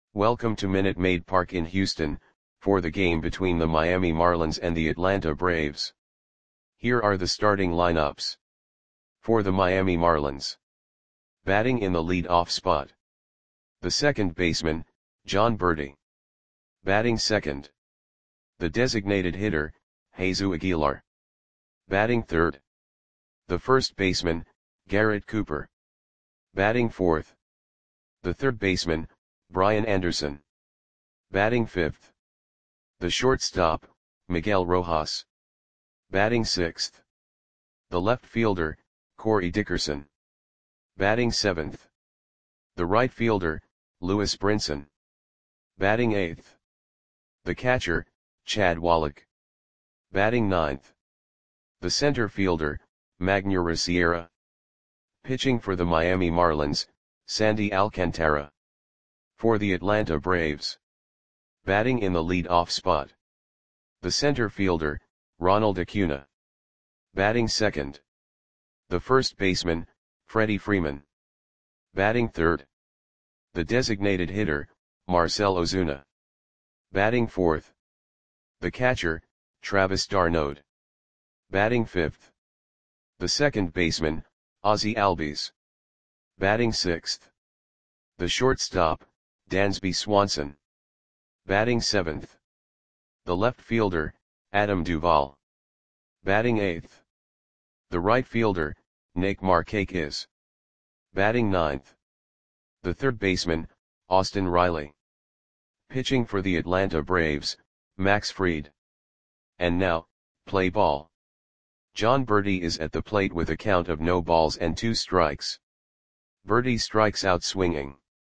Welcome to Minute Maid Park in Houston, for the game between the Miami Marlins and the Atlanta Braves. Here are the starting lineups. For the Miami Marlins. Batting in the lead-off spot. The second baseman, Jon Berti. Batting second. The designated hitter, Jesus Aguilar. Batting third. The first baseman, Garrett Cooper. Batting fourth. The third baseman, Brian Anderson. Batting fifth. The shortstop, Miguel Rojas. Batting sixth. The left fielder, Corey Dickerson. Batting seventh. The right fielder, Lewis Brinson. Batting eighth. The catcher, Chad Wallach. Batting ninth. The center fielder, Magneuris Sierra. Pitching for the Miami Marlins, Sandy Alcantara. For the Atlanta Braves. Batting in the lead-off spot. The center fielder, Ronald Acuna. Batting second. The first baseman, Freddie Freeman. Batting third. The designated hitter, Marcell Ozuna. Batting fourth. The catcher, Travis d'Arnaud. Batting fifth. The second baseman, Ozzie Albies. Batting sixth. The shortstop, Dansby Swanson. Batting seventh. The left fielder, Adam Duvall. Batting eighth. The right fielder, Nick Markakis. Batting ninth. The third baseman, Austin Riley. Pitching for the Atlanta Braves, Max Fried. And now, play ball. Jon Berti is at the plate with a count of no balls and 2 strikes. Berti strikes out swinging.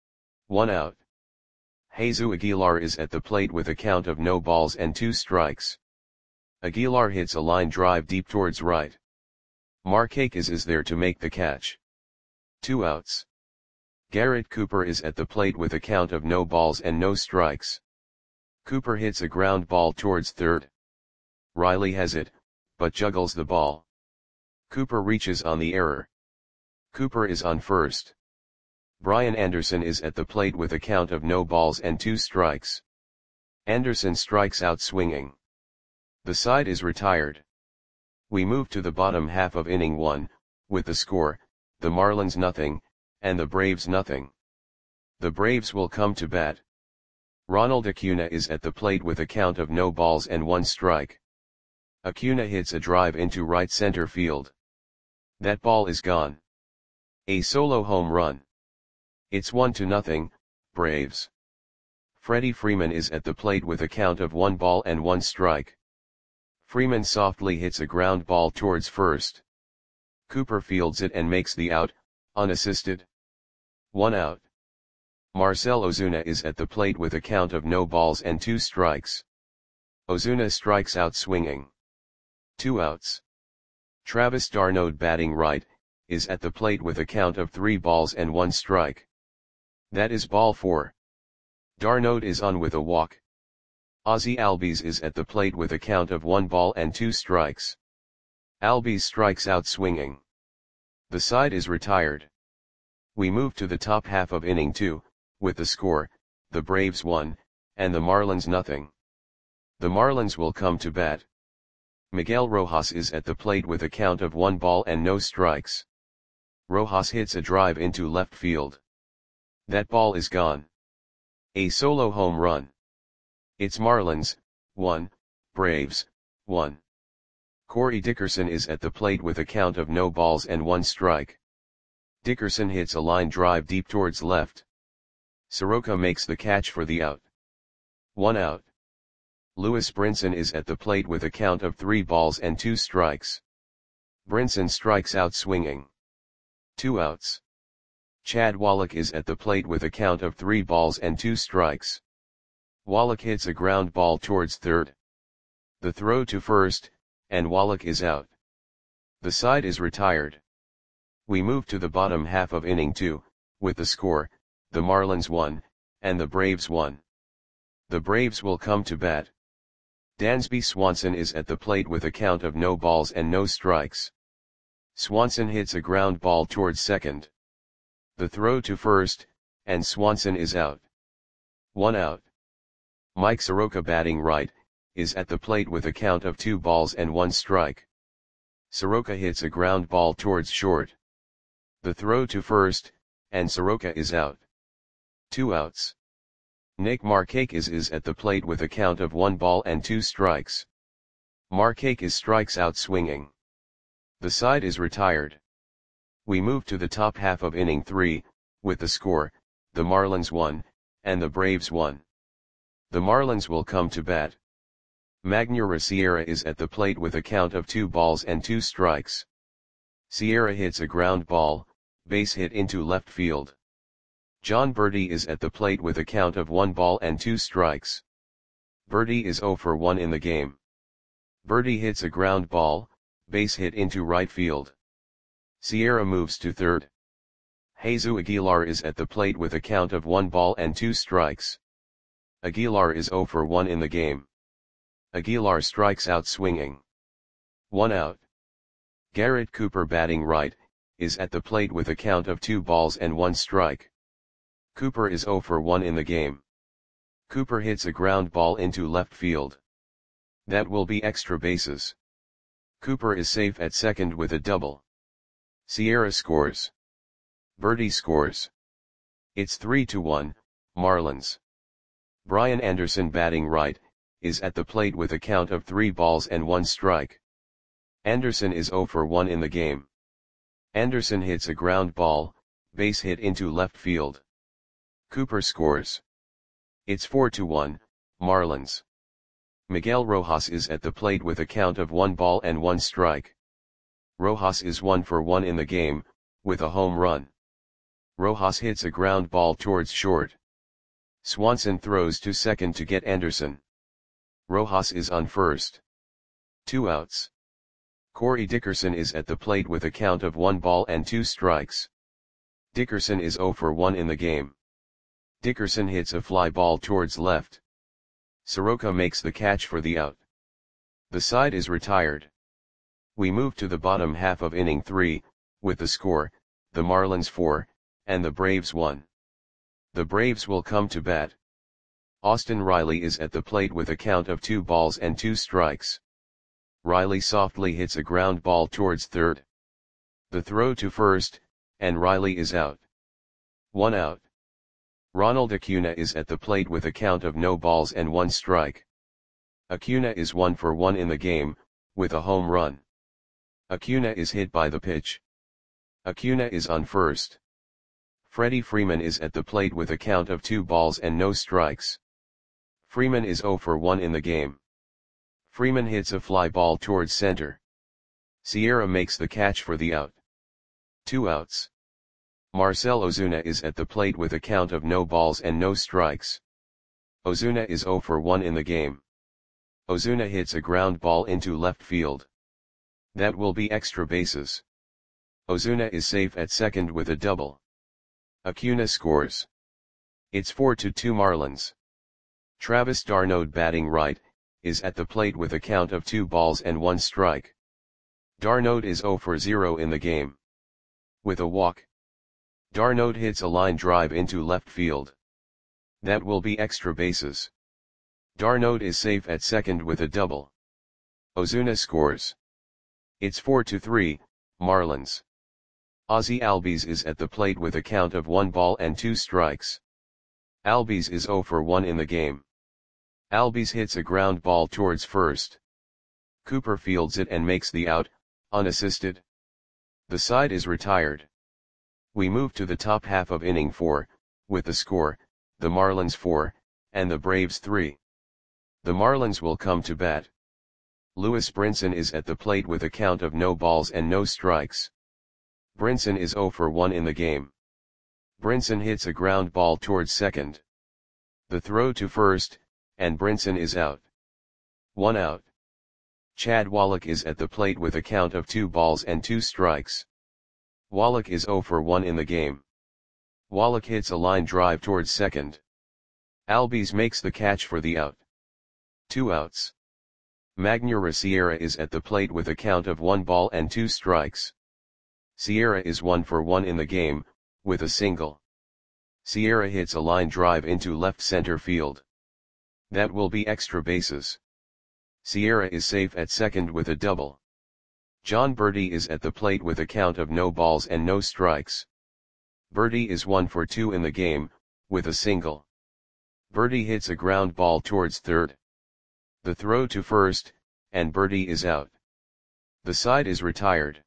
1 out. Jesus Aguilar is at the plate with a count of no balls and 2 strikes. Aguilar hits a line drive deep towards right. Markakis is there to make the catch. 2 outs. Garrett Cooper is at the plate with a count of no balls and no strikes. Cooper hits a ground ball towards third. Riley has it, but juggles the ball. Cooper reaches on the error. Cooper is on first. Brian Anderson is at the plate with a count of no balls and 2 strikes. Anderson strikes out swinging. The side is retired. We move to the bottom half of inning 1, with the score, the Marlins nothing, and the Braves nothing. The Braves will come to bat. Ronald Acuna is at the plate with a count of no balls and 1 strike. Acuna hits a drive into right center field. That ball is gone. A solo home run. It's 1-0, Braves. Freddie Freeman is at the plate with a count of 1 ball and 1 strike. Freeman softly hits a ground ball towards first. Cooper fields it and makes the out, unassisted. 1 out. Marcell Ozuna is at the plate with a count of no balls and 2 strikes. Ozuna strikes out swinging. 2 outs. Travis d'Arnaud batting right, is at the plate with a count of 3 balls and 1 strike. That is ball 4. d'Arnaud is on with a walk. Ozzie Albies is at the plate with a count of 1 ball and 2 strikes. Albies strikes out swinging. The side is retired. We move to the top half of inning 2, with the score, the Braves 1, and the Marlins nothing. The Marlins will come to bat. Miguel Rojas is at the plate with a count of 1 ball and no strikes. Rojas hits a drive into left field. That ball is gone. A solo home run. It's Marlins, 1, Braves, 1. Corey Dickerson is at the plate with a count of no balls and 1 strike. Dickerson hits a line drive deep towards left. Soroka makes the catch for the out. 1 out. Lewis Brinson is at the plate with a count of 3 balls and 2 strikes. Brinson strikes out swinging. 2 outs. Chad Wallach is at the plate with a count of 3 balls and 2 strikes. Wallach hits a ground ball towards third. The throw to first, and Wallach is out. The side is retired. We move to the bottom half of inning 2, with the score, the Marlins 1, and the Braves 1. The Braves will come to bat. Dansby Swanson is at the plate with a count of no balls and no strikes. Swanson hits a ground ball towards second. The throw to first, and Swanson is out. 1 out. Mike Soroka batting right, is at the plate with a count of 2 balls and 1 strike. Soroka hits a ground ball towards short. The throw to first, and Soroka is out. 2 outs. Nick Markakis is at the plate with a count of 1 ball and 2 strikes. Markakis strikes out swinging. The side is retired. We move to the top half of inning 3, with the score, the Marlins 1, and the Braves 1. The Marlins will come to bat. Magneuris Sierra is at the plate with a count of 2 balls and 2 strikes. Sierra hits a ground ball, base hit into left field. Jon Berti is at the plate with a count of 1 ball and 2 strikes. Berti is 0 for 1 in the game. Berti hits a ground ball, base hit into right field. Sierra moves to third. Jesus Aguilar is at the plate with a count of 1 ball and 2 strikes. Aguilar is 0 for 1 in the game. Aguilar strikes out swinging. 1 out. Garrett Cooper batting right, is at the plate with a count of 2 balls and 1 strike. Cooper is 0 for 1 in the game. Cooper hits a ground ball into left field. That will be extra bases. Cooper is safe at second with a double. Sierra scores. Berti scores. It's 3-1, Marlins. Brian Anderson batting right, is at the plate with a count of 3 balls and 1 strike. Anderson is 0 for 1 in the game. Anderson hits a ground ball, base hit into left field. Cooper scores. It's 4-1, Marlins. Miguel Rojas is at the plate with a count of 1 ball and 1 strike. Rojas is 1 for 1 in the game, with a home run. Rojas hits a ground ball towards short. Swanson throws to second to get Anderson. Rojas is on first. 2 outs. Corey Dickerson is at the plate with a count of 1 ball and 2 strikes. Dickerson is 0 for 1 in the game. Dickerson hits a fly ball towards left. Soroka makes the catch for the out. The side is retired. We move to the bottom half of inning 3, with the score, the Marlins 4, and the Braves 1. The Braves will come to bat. Austin Riley is at the plate with a count of 2 balls and 2 strikes. Riley softly hits a ground ball towards third. The throw to first, and Riley is out. 1 out. Ronald Acuna is at the plate with a count of no balls and 1 strike. Acuna is 1 for 1 in the game, with a home run. Acuna is hit by the pitch. Acuna is on first. Freddie Freeman is at the plate with a count of 2 balls and no strikes. Freeman is 0 for 1 in the game. Freeman hits a fly ball towards center. Sierra makes the catch for the out. 2 outs. Marcell Ozuna is at the plate with a count of no balls and no strikes. Ozuna is 0 for 1 in the game. Ozuna hits a ground ball into left field. That will be extra bases. Ozuna is safe at second with a double. Acuna scores. It's 4-2 Marlins. Travis d'Arnaud batting right, is at the plate with a count of 2 balls and 1 strike. d'Arnaud is 0 for 0 in the game. With a walk, d'Arnaud hits a line drive into left field. That will be extra bases. d'Arnaud is safe at second with a double. Ozuna scores. It's 4-3, Marlins. Ozzie Albies is at the plate with a count of 1 ball and 2 strikes. Albies is 0 for 1 in the game. Albies hits a ground ball towards first. Cooper fields it and makes the out, unassisted. The side is retired. We move to the top half of inning 4, with the score, the Marlins 4, and the Braves 3. The Marlins will come to bat. Lewis Brinson is at the plate with a count of no balls and no strikes. Brinson is 0 for 1 in the game. Brinson hits a ground ball towards second. The throw to first, and Brinson is out. 1 out. Chad Wallach is at the plate with a count of 2 balls and 2 strikes. Wallach is 0 for 1 in the game. Wallach hits a line drive towards second. Albies makes the catch for the out. 2 outs. Magneuris Sierra is at the plate with a count of 1 ball and 2 strikes. Sierra is 1 for 1 in the game, with a single. Sierra hits a line drive into left center field. That will be extra bases. Sierra is safe at second with a double. Jon Berti is at the plate with a count of no balls and no strikes. Berti is 1 for 2 in the game, with a single. Berti hits a ground ball towards third. The throw to first, and Berti is out. The side is retired.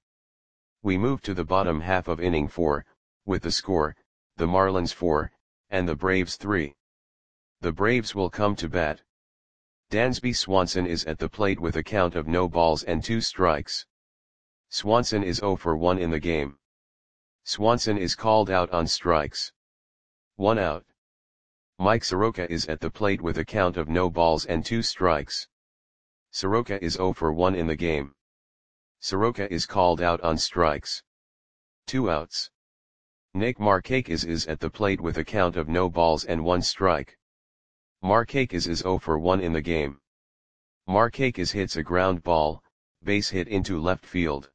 We move to the bottom half of inning 4, with the score, the Marlins 4, and the Braves 3. The Braves will come to bat. Dansby Swanson is at the plate with a count of no balls and 2 strikes. Swanson is 0 for 1 in the game. Swanson is called out on strikes. 1 out. Mike Soroka is at the plate with a count of no balls and 2 strikes. Soroka is 0 for 1 in the game. Soroka is called out on strikes. 2 outs. Nick Markakis is at the plate with a count of no balls and 1 strike. Markakis is 0 for 1 in the game. Markakis hits a ground ball, base hit into left field.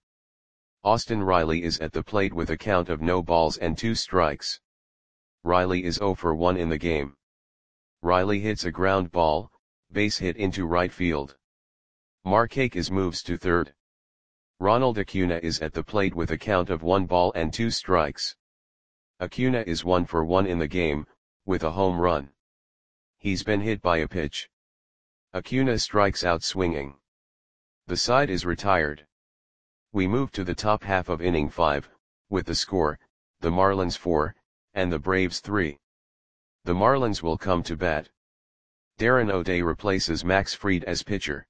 Austin Riley is at the plate with a count of no balls and 2 strikes. Riley is 0 for 1 in the game. Riley hits a ground ball, base hit into right field. Markakis moves to third. Ronald Acuna is at the plate with a count of 1 ball and 2 strikes. Acuna is 1 for 1 in the game, with a home run. He's been hit by a pitch. Acuna strikes out swinging. The side is retired. We move to the top half of inning 5, with the score, the Marlins 4, and the Braves 3. The Marlins will come to bat. Darren O'Day replaces Max Fried as pitcher.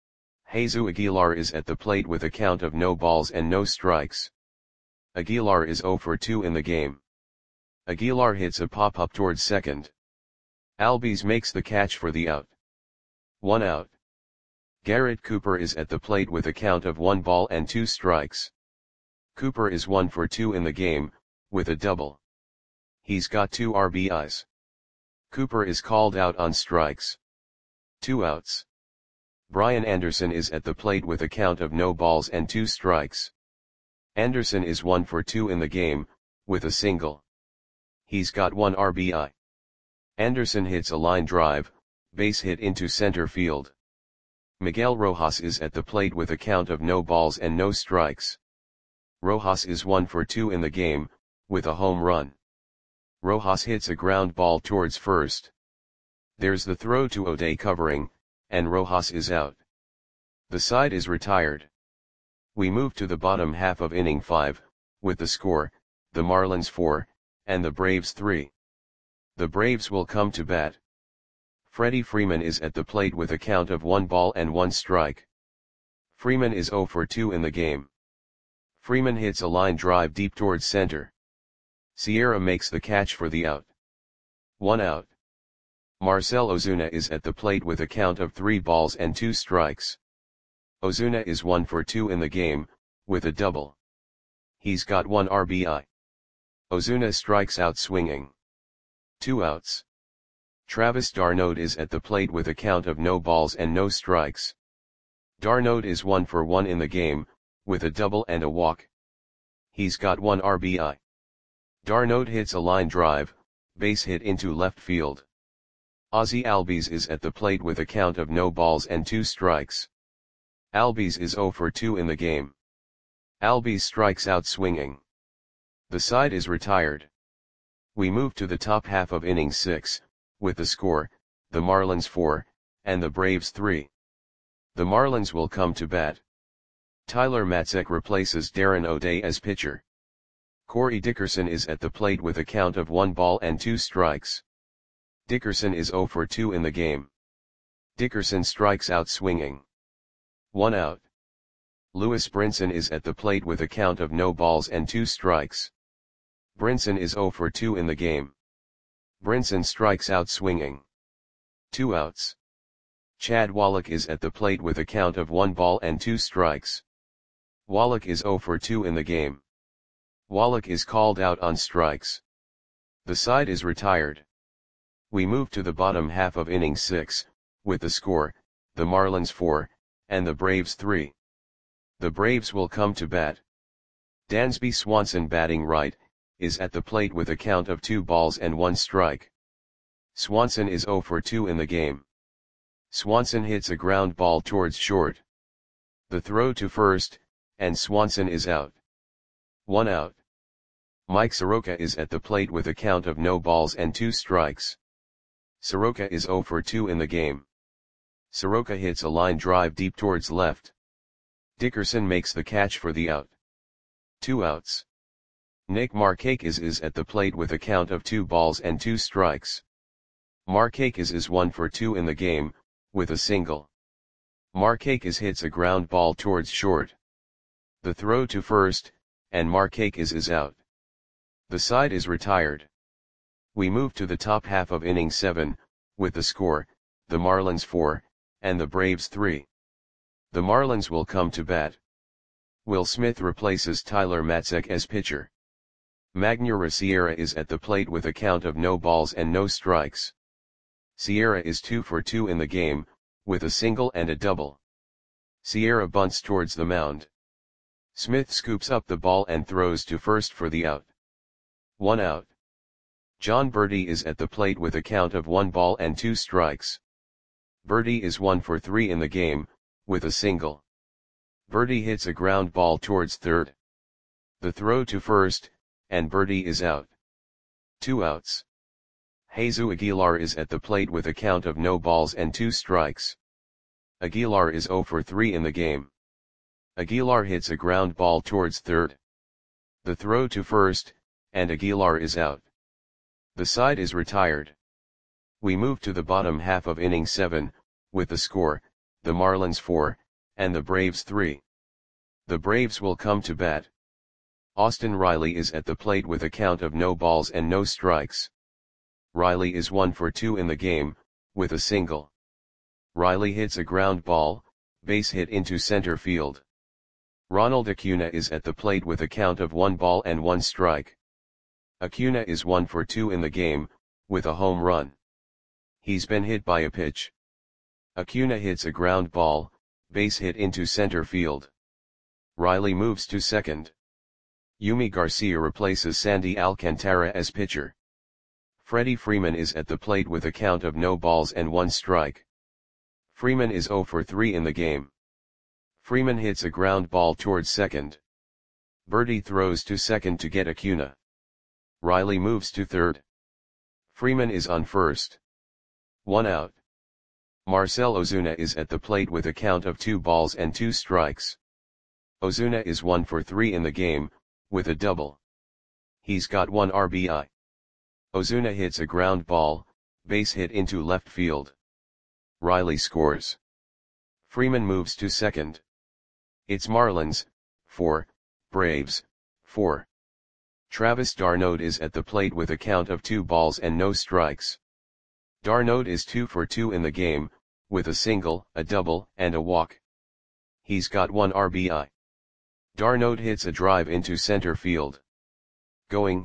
Jesus Aguilar is at the plate with a count of no balls and no strikes. Aguilar is 0 for 2 in the game. Aguilar hits a pop-up towards second. Albies makes the catch for the out. 1 out. Garrett Cooper is at the plate with a count of 1 ball and 2 strikes. Cooper is 1 for 2 in the game, with a double. He's got 2 RBIs. Cooper is called out on strikes. 2 outs. Brian Anderson is at the plate with a count of no balls and 2 strikes. Anderson is 1 for 2 in the game, with a single. He's got 1 RBI. Anderson hits a line drive, base hit into center field. Miguel Rojas is at the plate with a count of no balls and no strikes. Rojas is 1 for 2 in the game, with a home run. Rojas hits a ground ball towards first. There's the throw to O'Day covering, and Rojas is out. The side is retired. We move to the bottom half of inning 5, with the score, the Marlins 4, and the Braves 3. The Braves will come to bat. Freddie Freeman is at the plate with a count of 1 ball and 1 strike. Freeman is 0 for 2 in the game. Freeman hits a line drive deep towards center. Sierra makes the catch for the out. 1 out. Marcell Ozuna is at the plate with a count of 3 balls and 2 strikes. Ozuna is 1 for 2 in the game, with a double. He's got 1 RBI. Ozuna strikes out swinging. 2 outs. Travis d'Arnaud is at the plate with a count of no balls and no strikes. d'Arnaud is 1 for 1 in the game, with a double and a walk. He's got 1 RBI. d'Arnaud hits a line drive, base hit into left field. Ozzie Albies is at the plate with a count of no balls and 2 strikes. Albies is 0 for 2 in the game. Albies strikes out swinging. The side is retired. We move to the top half of inning 6, with the score, the Marlins 4, and the Braves 3. The Marlins will come to bat. Tyler Matzek replaces Darren O'Day as pitcher. Corey Dickerson is at the plate with a count of 1 ball and 2 strikes. Dickerson is 0 for 2 in the game. Dickerson strikes out swinging. 1 out. Lewis Brinson is at the plate with a count of no balls and 2 strikes. Brinson is 0 for 2 in the game. Brinson strikes out swinging. 2 outs. Chad Wallach is at the plate with a count of 1 ball and 2 strikes. Wallach is 0 for 2 in the game. Wallach is called out on strikes. The side is retired. We move to the bottom half of inning 6, with the score, the Marlins 4, and the Braves 3. The Braves will come to bat. Dansby Swanson batting right, is at the plate with a count of 2 balls and 1 strike. Swanson is 0 for 2 in the game. Swanson hits a ground ball towards short. The throw to first, and Swanson is out. 1 out. Mike Soroka is at the plate with a count of no balls and 2 strikes. Soroka is 0 for 2 in the game. Soroka hits a line drive deep towards left. Dickerson makes the catch for the out. 2 outs. Nick Markakis is at the plate with a count of 2 balls and 2 strikes. Markakis is 1 for 2 in the game, with a single. Markakis hits a ground ball towards short. The throw to first, and Markakis is out. The side is retired. We move to the top half of inning 7, with the score, the Marlins 4, and the Braves 3. The Marlins will come to bat. Will Smith replaces Tyler Matzek as pitcher. Magneuris Sierra is at the plate with a count of no balls and no strikes. Sierra is 2 for 2 in the game, with a single and a double. Sierra bunts towards the mound. Smith scoops up the ball and throws to first for the out. 1 out. John Berti is at the plate with a count of 1 ball and 2 strikes. Berti is 1 for 3 in the game, with a single. Berti hits a ground ball towards third. The throw to first, and Berti is out. 2 outs. Jesus Aguilar is at the plate with a count of no balls and 2 strikes. Aguilar is 0 for 3 in the game. Aguilar hits a ground ball towards third. The throw to first, and Aguilar is out. The side is retired. We move to the bottom half of inning 7, with the score, the Marlins 4, and the Braves 3. The Braves will come to bat. Austin Riley is at the plate with a count of no balls and no strikes. Riley is 1 for 2 in the game, with a single. Riley hits a ground ball, base hit into center field. Ronald Acuna is at the plate with a count of 1 ball and 1 strike. Acuna is 1 for 2 in the game, with a home run. He's been hit by a pitch. Acuna hits a ground ball, base hit into center field. Riley moves to second. Yumi Garcia replaces Sandy Alcantara as pitcher. Freddie Freeman is at the plate with a count of no balls and 1 strike. Freeman is 0 for 3 in the game. Freeman hits a ground ball towards second. Berti throws to second to get Acuna. Riley moves to third. Freeman is on first. 1 out. Marcell Ozuna is at the plate with a count of 2 balls and 2 strikes. Ozuna is 1 for 3 in the game, with a double. He's got 1 RBI. Ozuna hits a ground ball, base hit into left field. Riley scores. Freeman moves to second. It's Marlins, 4, Braves, 4. Travis d'Arnaud is at the plate with a count of 2 balls and no strikes. D'Arnaud is 2 for 2 in the game, with a single, a double, and a walk. He's got 1 RBI. D'Arnaud hits a drive into center field. Going,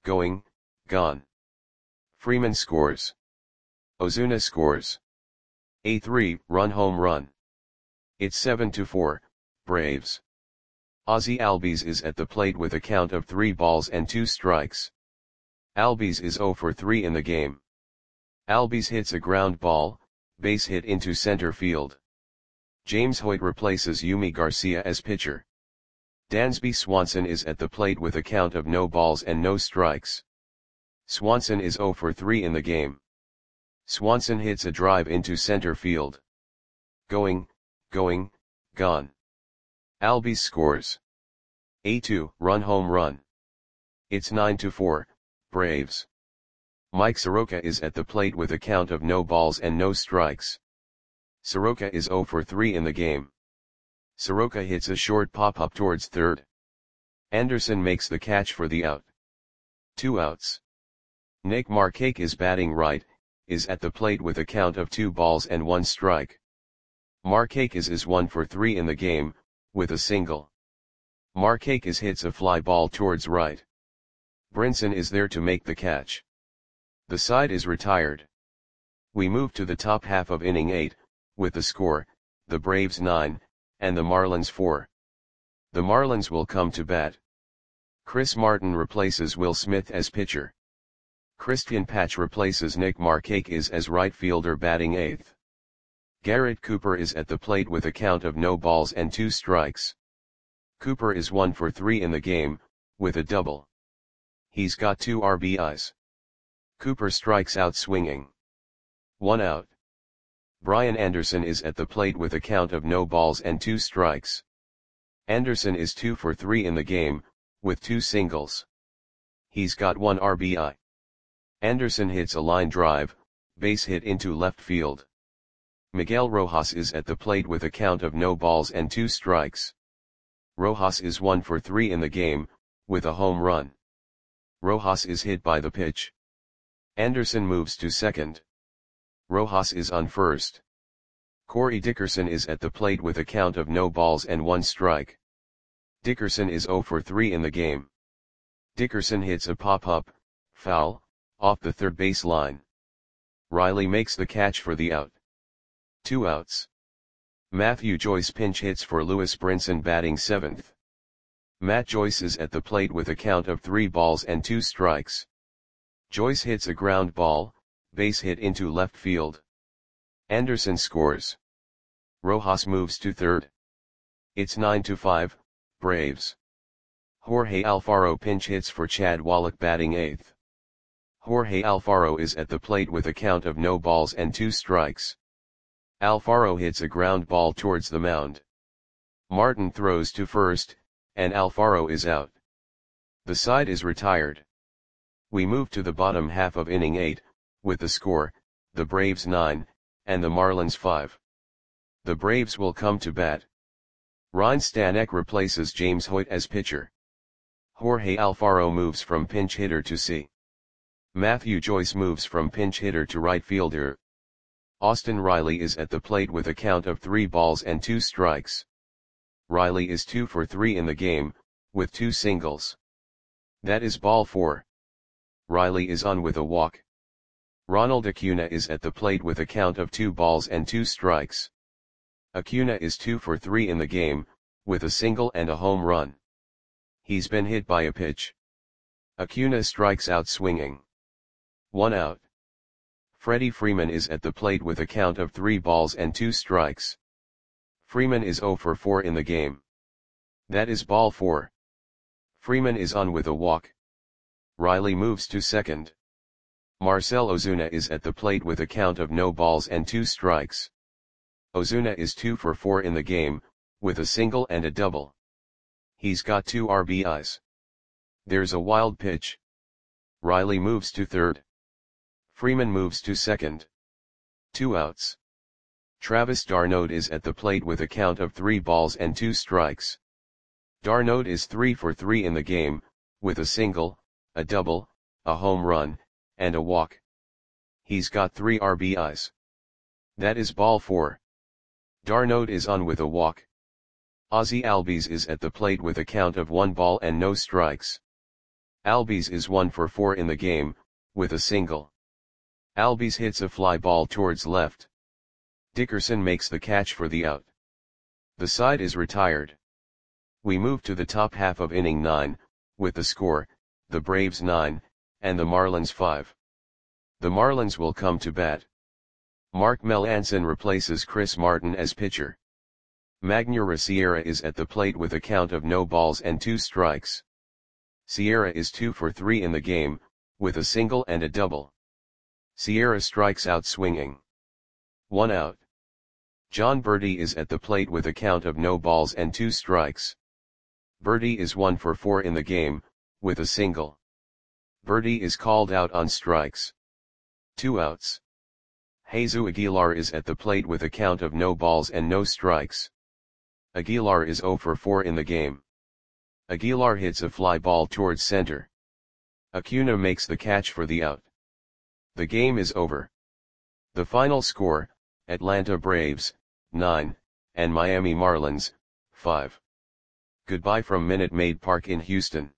gone. Freeman scores. Ozuna scores. A 3-run home run. It's 7-4, Braves. Ozzie Albies is at the plate with a count of 3 balls and 2 strikes. Albies is 0 for 3 in the game. Albies hits a ground ball, base hit into center field. James Hoyt replaces Yumi Garcia as pitcher. Dansby Swanson is at the plate with a count of no balls and no strikes. Swanson is 0 for 3 in the game. Swanson hits a drive into center field. Going, gone. Albies scores. A 2-run home run. It's 9-4, Braves. Mike Soroka is at the plate with a count of no balls and no strikes. Soroka is 0 for 3 in the game. Soroka hits a short pop-up towards third. Anderson makes the catch for the out. 2 outs. Nick Markakis batting right, is at the plate with a count of 2 balls and 1 strike. Markakis is 1 for 3 in the game, with a single. Markakis hits a fly ball towards right. Brinson is there to make the catch. The side is retired. We move to the top half of inning 8, with the score, the Braves 9, and the Marlins 4. The Marlins will come to bat. Chris Martin replaces Will Smith as pitcher. Christian Patch replaces Nick Markakis as right fielder batting 8th. Garrett Cooper is at the plate with a count of no balls and 2 strikes. Cooper is 1 for 3 in the game, with a double. He's got 2 RBIs. Cooper strikes out swinging. 1 out. Brian Anderson is at the plate with a count of no balls and 2 strikes. Anderson is 2 for 3 in the game, with 2 singles. He's got 1 RBI. Anderson hits a line drive, base hit into left field. Miguel Rojas is at the plate with a count of no balls and 2 strikes. Rojas is 1 for 3 in the game, with a home run. Rojas is hit by the pitch. Anderson moves to second. Rojas is on first. Corey Dickerson is at the plate with a count of no balls and 1 strike. Dickerson is 0 for 3 in the game. Dickerson hits a pop-up, foul, off the third base line. Riley makes the catch for the out. 2 outs. Matthew Joyce pinch hits for Lewis Brinson batting 7th. Matt Joyce is at the plate with a count of 3 balls and 2 strikes. Joyce hits a ground ball, base hit into left field. Anderson scores. Rojas moves to third. It's 9-5, Braves. Jorge Alfaro pinch hits for Chad Wallach batting 8th. Jorge Alfaro is at the plate with a count of no balls and 2 strikes. Alfaro hits a ground ball towards the mound. Martin throws to first, and Alfaro is out. The side is retired. We move to the bottom half of inning 8, with the score, the Braves 9, and the Marlins 5. The Braves will come to bat. Ryan Stanek replaces James Hoyt as pitcher. Jorge Alfaro moves from pinch hitter to C. Matthew Joyce moves from pinch hitter to right fielder. Austin Riley is at the plate with a count of 3 balls and 2 strikes. Riley is 2 for 3 in the game, with 2 singles. That is ball 4. Riley is on with a walk. Ronald Acuna is at the plate with a count of 2 balls and 2 strikes. Acuna is 2 for 3 in the game, with a single and a home run. He's been hit by a pitch. Acuna strikes out swinging. 1 out. Freddie Freeman is at the plate with a count of 3 balls and 2 strikes. Freeman is 0 for 4 in the game. That is ball 4. Freeman is on with a walk. Riley moves to second. Marcell Ozuna is at the plate with a count of no balls and 2 strikes. Ozuna is 2 for 4 in the game, with a single and a double. He's got 2 RBIs. There's a wild pitch. Riley moves to third. Freeman moves to second. 2 outs. Travis d'Arnaud is at the plate with a count of 3 balls and 2 strikes. d'Arnaud is 3 for 3 in the game, with a single, a double, a home run, and a walk. He's got 3 RBIs. That is ball 4. d'Arnaud is on with a walk. Ozzie Albies is at the plate with a count of 1 ball and no strikes. Albies is 1 for 4 in the game, with a single. Albies hits a fly ball towards left. Dickerson makes the catch for the out. The side is retired. We move to the top half of inning 9, with the score, the Braves 9, and the Marlins 5. The Marlins will come to bat. Mark Melancon replaces Chris Martin as pitcher. Magneuris Sierra is at the plate with a count of no balls and 2 strikes. Sierra is 2 for 3 in the game, with a single and a double. Sierra strikes out swinging. 1 out. John Berti is at the plate with a count of no balls and 2 strikes. Berti is 1 for 4 in the game, with a single. Berti is called out on strikes. 2 outs. Jesus Aguilar is at the plate with a count of no balls and no strikes. Aguilar is 0 for 4 in the game. Aguilar hits a fly ball towards center. Acuna makes the catch for the out. The game is over. The final score, Atlanta Braves, 9, and Miami Marlins, 5. Goodbye from Minute Maid Park in Houston.